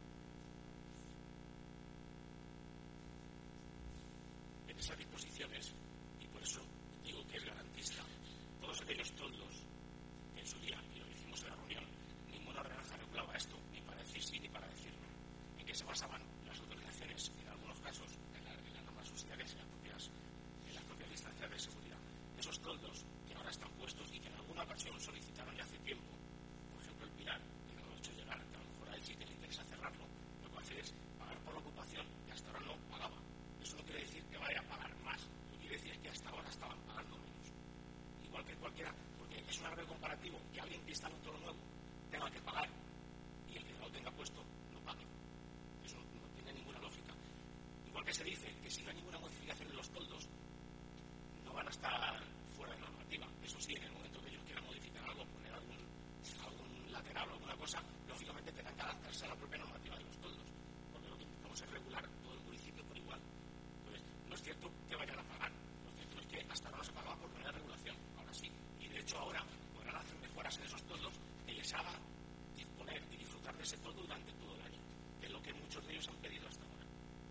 En esas disposiciones, y por eso digo que es garantista, todos aquellos toldos que en su día, y lo hicimos en la reunión, ninguna ordenanza regulaba esto, ni para decir sí ni para decir no, en que se basaban las autorizaciones, en algunos casos, en las normas subsidiarias en las propias distancias de seguridad. Esos toldos que ahora están puestos y que en alguna ocasión solicitaron ya hace tiempo, por ejemplo el Pilar, que no lo he hecho llegar, que a lo mejor a él sí que le interesa cerrarlo, lo que hace es pagar por la ocupación que hasta ahora no pagaba. Eso no quiere decir que vaya a pagar más, lo que quiere decir es que hasta ahora estaban pagando menos. Igual que cualquiera, porque es un árbol comparativo que alguien que instala un toldo nuevo tenga que pagar y el que no lo tenga puesto no pague. Eso no tiene ninguna lógica. Igual que se dice que si no hay ninguna modificación en los toldos, no van a estar fuera de normativa. Eso sí, en el momento que ellos quieran modificar algo, poner algún lateral o alguna cosa, lógicamente tendrán que adaptarse a la propia normativa de los toldos, porque lo que intentamos es regular todo el municipio por igual. Entonces, no es cierto que vayan a pagar, lo cierto es que hasta ahora no se pagaba por poner regulación, ahora sí. Y de hecho ahora podrán hacer mejoras en esos toldos que les haga disponer y disfrutar de ese toldo durante todo el año, que es lo que muchos de ellos han pedido hasta ahora.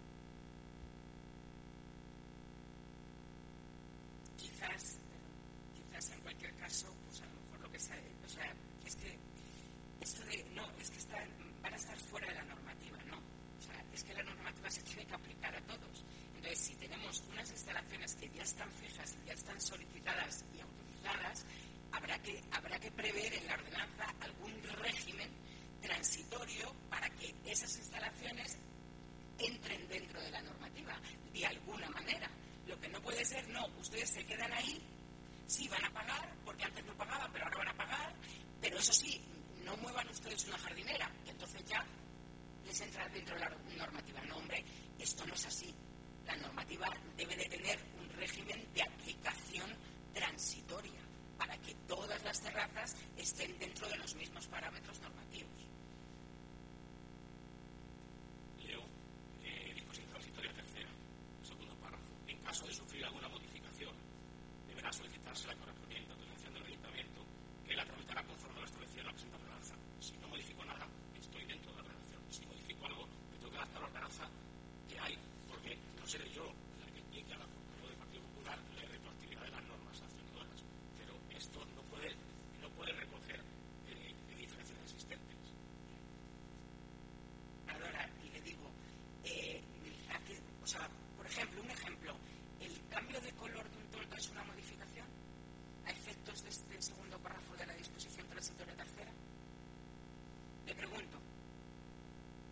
Quizás en cualquier caso, pues a lo mejor lo que sea, o sea, es que esto de, no, es que van a estar fuera de la normativa, ¿no? O sea, es que la normativa se tiene que aplicar a todos. Entonces, si tenemos unas instalaciones que ya están fijas, ya están solicitadas y autorizadas, habrá que prever en la ordenanza algún régimen transitorio para que esas instalaciones entren dentro de la normativa, de alguna manera. Lo que no puede ser, no, ustedes se quedan ahí, sí van a pagar, porque antes no pagaban, pero ahora van a pagar, pero eso sí, no muevan ustedes una jardinera, que entonces ya les entra dentro de la normativa. No, hombre, esto no es así. La normativa debe de tener un régimen de aplicación transitoria para que todas las terrazas estén dentro de los mismos parámetros normativos. Leo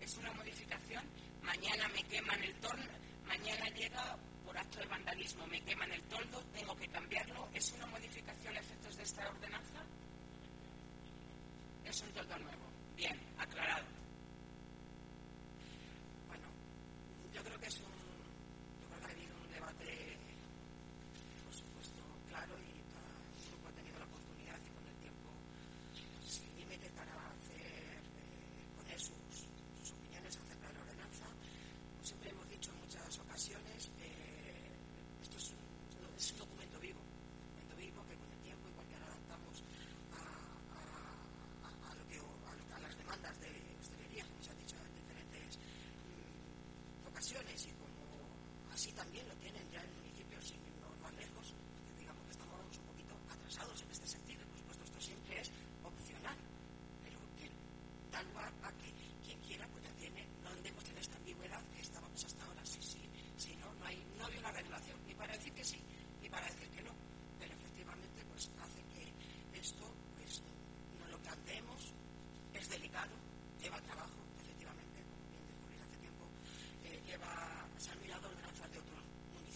es una modificación. Mañana me queman el toldo, mañana llega por acto de vandalismo, me queman el toldo, tengo que cambiarlo. ¿Es una modificación a efectos de esta ordenanza? Es un toldo nuevo. Bien, aclarado. Bueno, yo creo que ha habido un debate, por supuesto, claro, y cada grupo ha tenido la oportunidad y con el tiempo sin límite para hacer poner sus opiniones acerca de la ordenanza. Como siempre hemos dicho en muchas ocasiones, esto es un documento vivo que con el tiempo igual que ahora adaptamos a las demandas de hostelería, como se ha dicho en diferentes ocasiones, y como así también lo tienen ya en municipios sin irnos más lejos, porque digamos que estamos un poquito atrasados en este sentido. Por supuesto, esto siempre es opcional, pero que da lugar a que quien quiera pues ya tiene, no andemos en esta ambigüedad que estábamos hasta ahora, sí, no había una regulación, ni para decir que sí, ni para decir que no, pero efectivamente pues hace que esto pues no lo planteemos. Es delicado, lleva trabajo, efectivamente, como bien dijo Luis hace tiempo, se han mirado ordenanzas de otros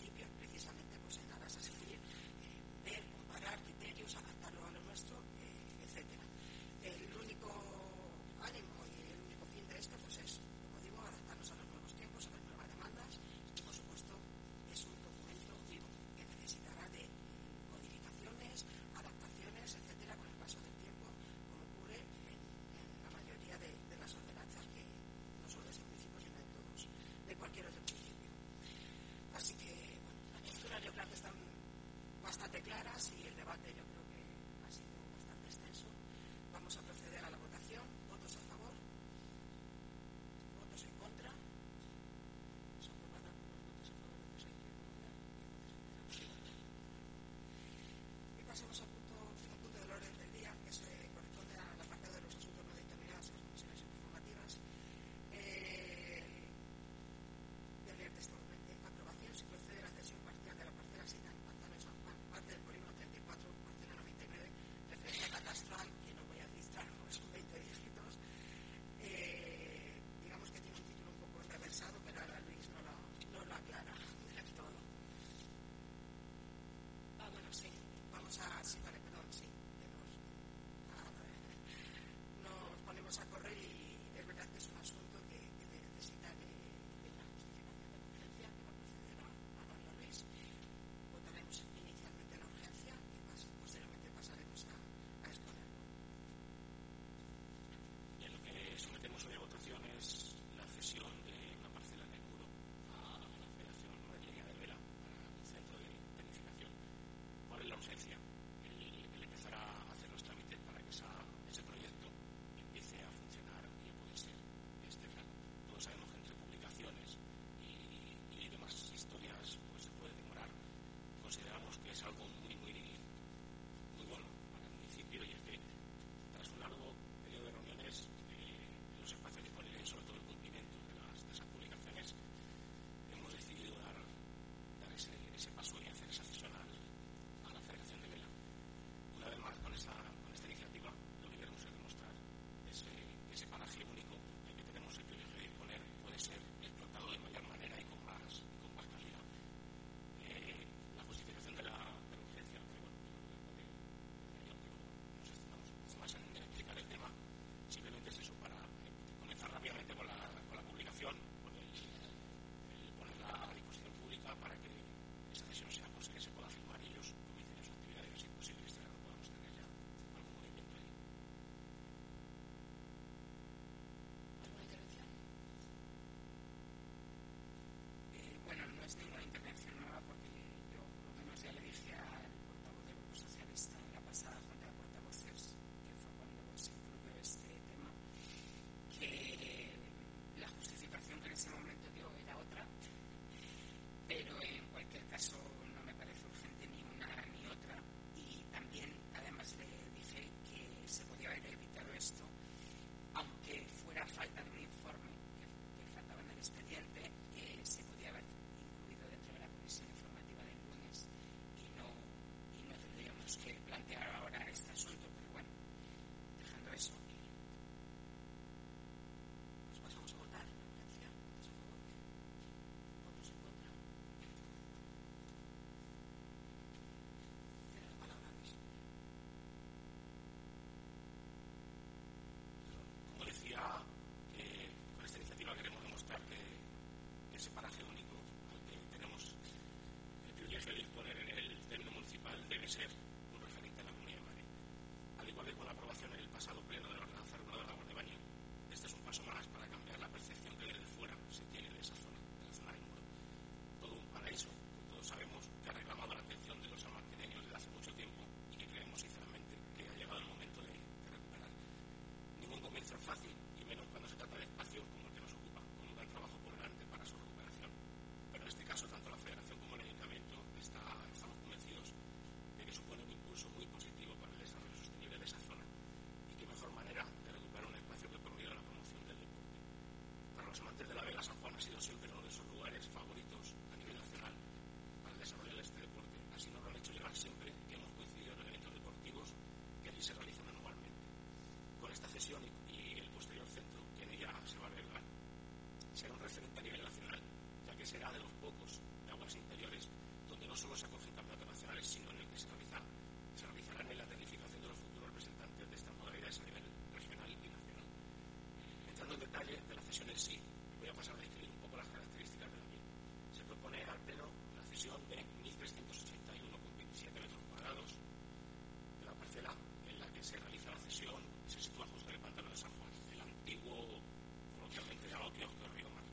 los amantes de la vela, San Juan ha sido siempre uno de esos lugares favoritos a nivel nacional para desarrollar este deporte. Así nos lo han hecho llegar siempre que hemos coincidido en eventos deportivos que allí se realizan anualmente. Con esta cesión y el posterior centro que en ella se va a albergar, será un referente a nivel nacional, ya que será de los pocos de aguas interiores donde no solo se acogen campeonatos nacionales, sino en el que se realizarán en la tecnificación de los futuros representantes de estas modalidades a nivel regional y nacional. Entrando en detalle de la cesión en sí, voy a pasar a describir un poco las características de la misma. Se propone al Pleno la cesión de 1.381,27 metros cuadrados de la parcela en la que se realiza la cesión y se sitúa justo en el pantano de San Juan, el antiguo, coloquialmente llamado kiosco de Río Mar.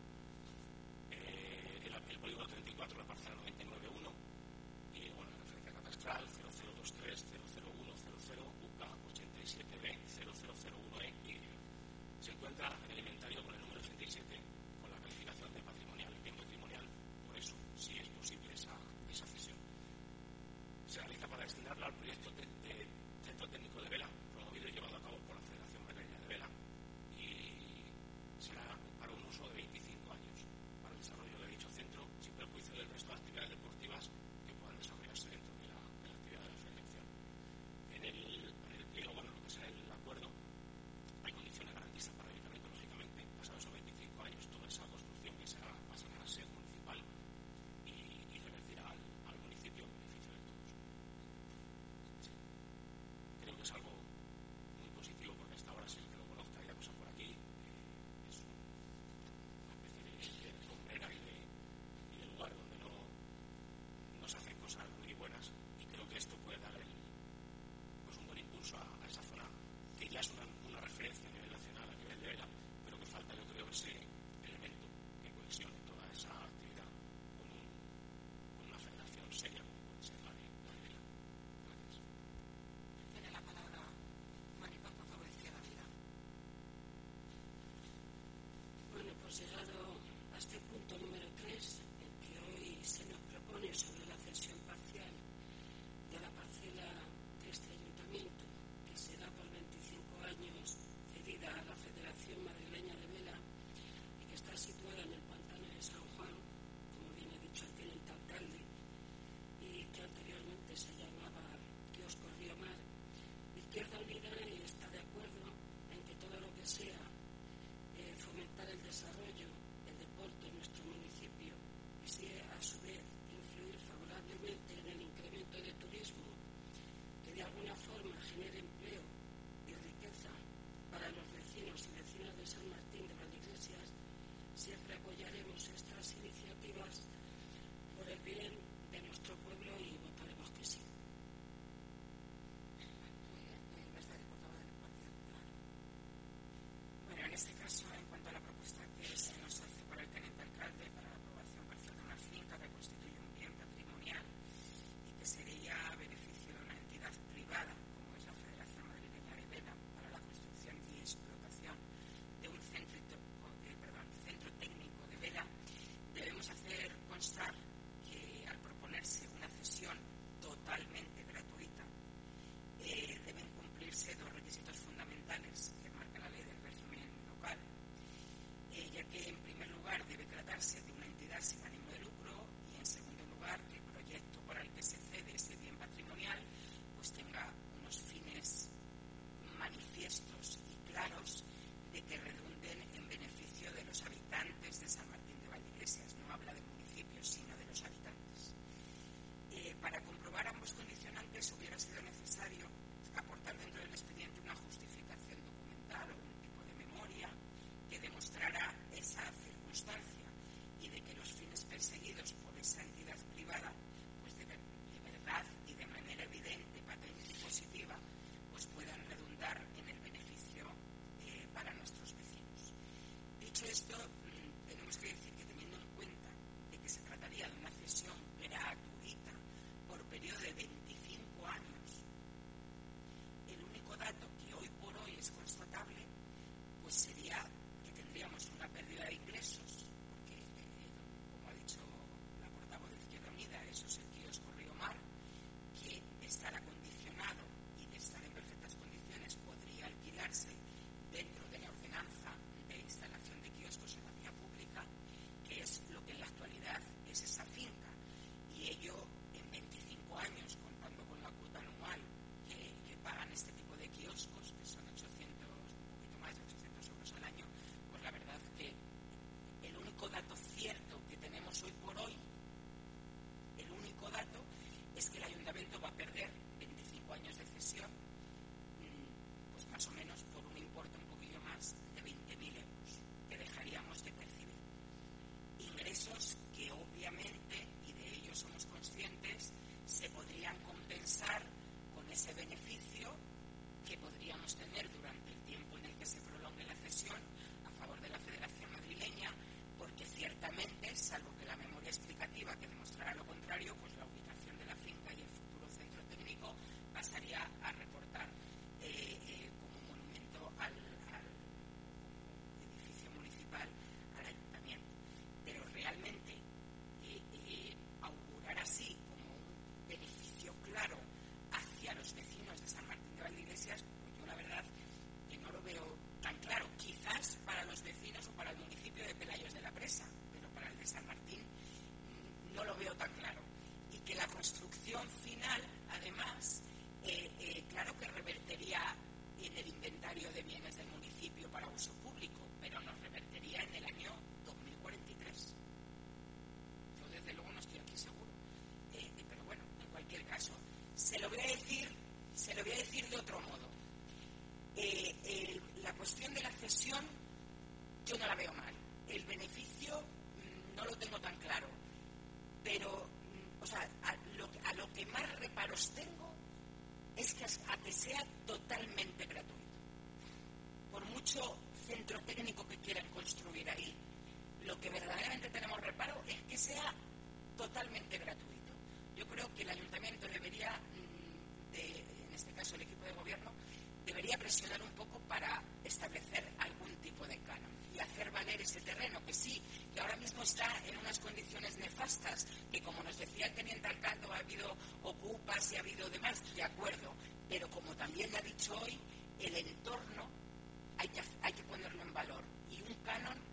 El polígono 34, la parcela 99.1 y bueno, la referencia catastral 0023 001 00 UK 87B 0001E Y. Se encuentra en el inventario con el número 87 con la calificación de patrimonial, bien patrimonial, por eso sí es posible esa cesión. Se realiza para destinarla al proyecto de Centro Técnico de Vela, promovido y llevado a cabo por la Federación Madrileña de Vela, y será para un uso de 25 años para el desarrollo de dicho centro, sin perjuicio del resto de actividades deportivas que puedan desarrollarse dentro de la actividad de la Federación. En el pliego, bueno, lo que sea el acuerdo, hay condiciones garantistas para el ayuntamiento, lógicamente, pasados esos 25 años, toda esa construcción que pasará a ser municipal y revertirá al municipio en beneficio de todos. Sí. Creo que es algo muy positivo porque hasta ahora, si el que lo conozca ya pasa por aquí, es una especie de sombrera y de lugar donde no se hacen cosas muy buenas, y creo que esto puede dar un buen impulso a esa zona que ya es una referencia a nivel nacional, a nivel de vela, pero que falta, yo creo, ese elemento que cohesione toda esa actividad con una federación seria como puede ser la de vela. Gracias. Tiene la palabra Maripaz, por favor, Izquierda Unida. Bueno, pues llegado a este punto número 3, el que hoy se nos propone sobre la cesión parcial de la parcela de este ayuntamiento, que será por 25 años cedida a la Federación Madrileña de Vela y que está situada en el pantano de San Juan, como bien ha dicho el teniente alcalde, y que anteriormente se llamaba Kiosco Río Mar. Izquierda Unida está de acuerdo en que todo lo que sea fomentar el desarrollo del deporte en nuestro municipio y sí, a su vez, influir favorablemente en el incremento de turismo que de alguna forma genere empleo y riqueza para los vecinos y vecinas de San Martín de Valdeiglesias, siempre apoyaremos estas iniciativas por el bien de nuestro pueblo y votaremos que sí. Muy bien. Mercedes, portavoz del Partido Popular. Bueno, en este caso, en cuanto a la propuesta que se nos hace por el teniente alcalde para la aprobación parcial de una finca que constituye un bien patrimonial y que sería a beneficio de una entidad privada, como es la Federación Madrileña de Vela, para la construcción y explotación de un centro técnico de vela, debemos hacer constar que al proponerse una cesión totalmente gratuita, deben cumplirse dos requisitos fundamentales que marca la ley del régimen local, ya que en primer lugar debe tratarse de una entidad sin ánimo de lucro y en segundo lugar que el proyecto por el que se cede ese bien patrimonial pues tenga unos fines manifiestos y claros de que redunden en beneficio de los habitantes de San Martín de Valdeiglesias. No habla de municipios, sino de los habitantes. Para comprobar ambos condicionantes hubiera sido necesario aportar dentro del expediente una justificación documental o un tipo de memoria que demostrara esa circunstancia y de que los fines perseguidos por esa entidad privada, pues de verdad y de manera evidente, patente y positiva, pues puedan redundar en el beneficio para nuestros vecinos. Dicho esto, tenemos que decir que teniendo en cuenta de que se trataría de una cesión gratuita por periodo de 25 años, el único dato que hoy por hoy es constatable pues sería que tendríamos una pérdida de ingresos, porque como ha dicho la portavoz de Izquierda Unida, eso es el kiosco Río Mar, que de estar acondicionado y de estar en perfectas condiciones podría alquilarse dentro de la ordenanza de instalación de kioscos en la vía ingresos que obviamente, y de ello somos conscientes, se podrían compensar con ese beneficio que podríamos tener durante el tiempo en el que se prolongue la cesión a favor de la Federación Madrileña, porque ciertamente, salvo que la memoria explicativa que demostrará lo contrario, pues la ubicación de la finca y el futuro centro técnico pasaría a reportar como monumento al edificio municipal al ayuntamiento. Pero realmente augurar así como un beneficio claro hacia los vecinos de San Martín de Valdeiglesias, pues yo la verdad que no lo veo tan claro. Quizás para los vecinos o para el municipio de Pelayos de la Presa, pero para el de San Martín no lo veo tan claro. Y que la construcción final, además, claro que revertería en el inventario de bienes del municipio para uso público, pero nos revertería en el año 2043. Yo desde luego no estoy aquí seguro. Pero bueno, en cualquier caso, se lo voy a decir de otro modo. La cuestión de la cesión yo no la veo mal. El beneficio no lo tengo tan claro. Pero, o sea, a lo que más reparos tengo es que a que sea totalmente gratuito. Por mucho centro técnico que quieran construir ahí, lo que verdaderamente tenemos reparo es que sea totalmente gratuito. Yo creo que el ayuntamiento debería, en este caso el equipo de gobierno, debería presionar un poco para establecer algún tipo de canon y hacer valer ese terreno, que sí, que ahora mismo está en unas condiciones nefastas, que como nos decía el teniente alcalde, ha habido ocupas y ha habido demás, de acuerdo, pero como también le ha dicho hoy, el entorno hay que ponerlo en valor, y un canon